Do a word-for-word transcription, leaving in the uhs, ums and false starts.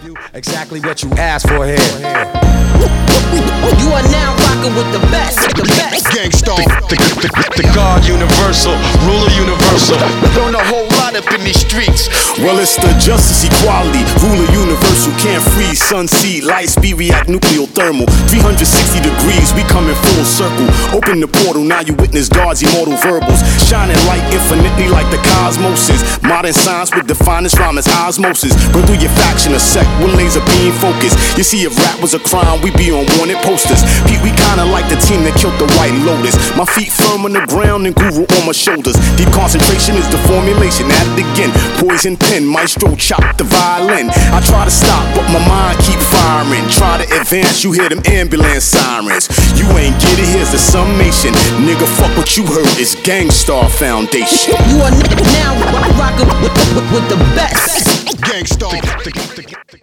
Exactly what you asked for here. You are now rocking with the best, the best. Gangstar, The, the, the, the God universal, ruler universal. doing a whole lot up in these streets. Well, it's the justice, equality, ruler universal, can't freeze, sun, sea, light speed, react, nuclear thermal. three hundred sixty degrees, we come in full circle. Open the portal, now you witness God's immortal verbals. Shining light infinitely like the cosmoses. Modern science with the finest rhyme as osmosis. Burn through your faction a sec with laser beam focus. You see, if rap was a crime, we be on wanted posters. Pete, we kinda like the team that killed the White Lotus. My feet firm on the ground and guru on my shoulders. Deep concentration is the formulation, at it again. Poison pen, maestro chop the violin. I try to stop, but my mind keep firing. Try to advance, you hear them ambulance sirens. You ain't get it, here's the summation. Nigga, fuck what you heard, it's Gangstar Foundation. You are now rocking with, with, with the best. Gangstar.